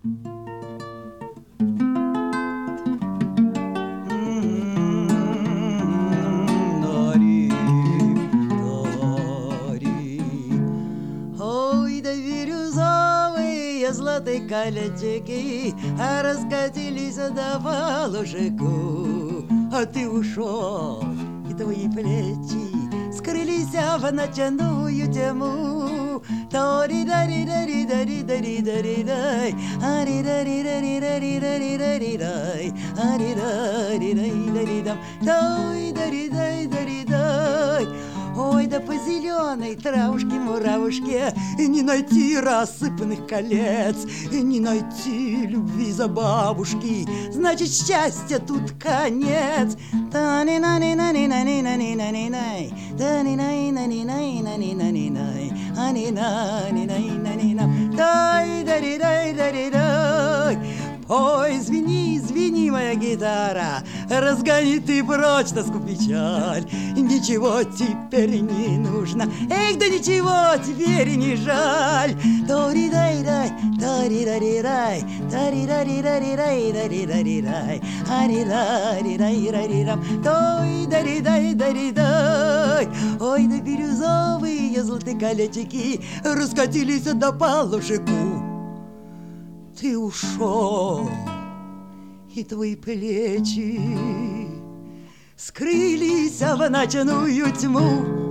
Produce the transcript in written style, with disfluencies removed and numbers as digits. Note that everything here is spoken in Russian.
Золотые колечки раскатились до полушику, а ты ушел, и твои плечи скрылись в ночную тьму. Тори-дари-дари-дари-дари-дари-дай, ари-дари-дари-дари-дари-дари-дай, ари-дари-дари-дари-дам, дай-дари-дай-дари-дай. Ой, да по зеленой травушке-муравушке не найти рассыпанных колец, не найти любви за бабушки, значит, счастья тут конец. Та-ни-на-ни-на-ни-на-ни-на-ни-на-ни-най, та-ни-най-на-ни-най-на-ни-на-ни-най, ани-на-ни-на-ни-на-ни-нам, дай-дари-дай-дари-дай. Ой, звени, звени, моя гитара, разгони ты прочь тоску печаль. Ничего теперь не нужно, эх, да ничего теперь не жаль. Тори-дай-дай, тари-дай-дай, тари-дай-дай-дай-дай-дай-дай, ари-дай-дай-дай-дай-дам, той-дари-дай-дари-дай. Ой, да бирюзовые золотые колечки раскатились до полушику. Ты ушел, и твои плечи скрылись в ночную тьму.